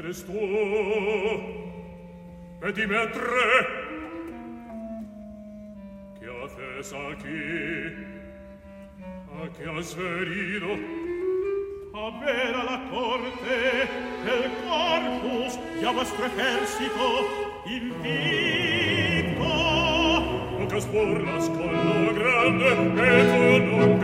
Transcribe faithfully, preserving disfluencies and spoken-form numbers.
eres tú? Ve dime a tre. ¿Qué haces aquí? ¿A qué has venido? A ver a la corte, el corpus y a vuestro ejército invito. Pocas burlas con lo grande que tu nombre